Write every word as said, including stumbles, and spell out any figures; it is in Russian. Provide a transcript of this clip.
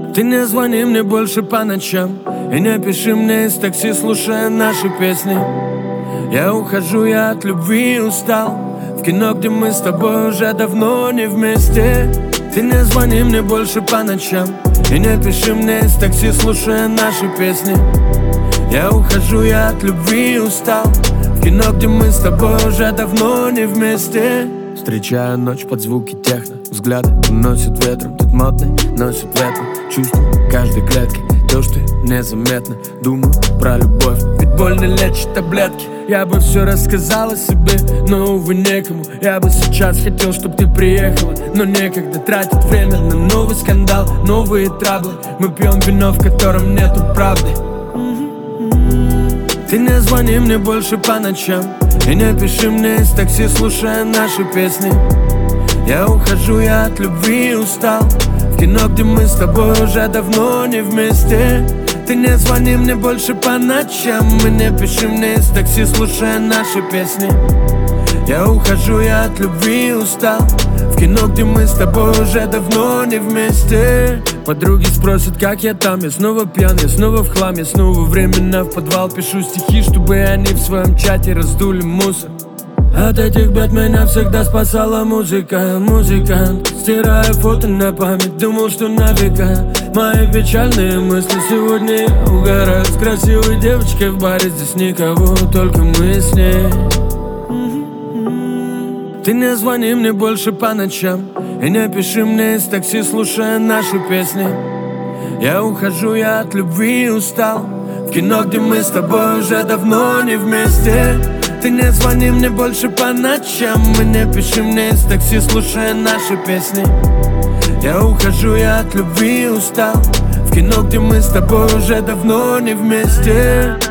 Ты не звони мне больше по ночам и не пиши мне из такси, слушая наши песни. Я ухожу, я от любви устал, в кино, где мы с тобой уже давно не вместе. Ты не звони мне больше по ночам и не пиши мне из такси, слушая наши песни. Я ухожу, я от любви устал, в кино, где мы с тобой уже давно не вместе. Встречаю ночь под звуки техно, взгляды уносят ветром. Тут модный носит ветром, чувствую каждой клеткой то, что незаметно. Думаю про любовь, ведь больно лечит таблетки. Я бы все рассказал о себе, но, увы, некому. Я бы сейчас хотел, чтоб ты приехала, но некогда тратить время на новый скандал, новые траблы. Мы пьем вино, в котором нету правды. Ты не звони мне больше по ночам и не пиши мне из такси, слушая наши песни. Я ухожу, я от любви устал, в кино, где мы с тобой уже давно не вместе. Ты не звони мне больше по ночам и не пиши мне из такси, слушая наши песни. Я ухожу, я от любви устал, в кино, где мы с тобой уже давно не вместе. Подруги спросят, как я там, я снова пьян, я снова в хлам, я снова временно в подвал пишу стихи, чтобы они в своем чате раздули мусор. От этих бед меня всегда спасала музыка, музыкант. Стираю фото на память, думал, что на века. Мои печальные мысли сегодня я угораю с красивой девочкой в баре, здесь никого, только мы с ней. Ты не звони мне больше по ночам и не пиши мне из такси, слушая наши песни. Я ухожу, я от любви устал, в кино, где мы с тобой уже давно не вместе. Ты не звони мне больше по ночам и не пиши мне из такси, слушая наши песни. Я ухожу, я от любви устал, в кино, где мы с тобой уже давно не вместе.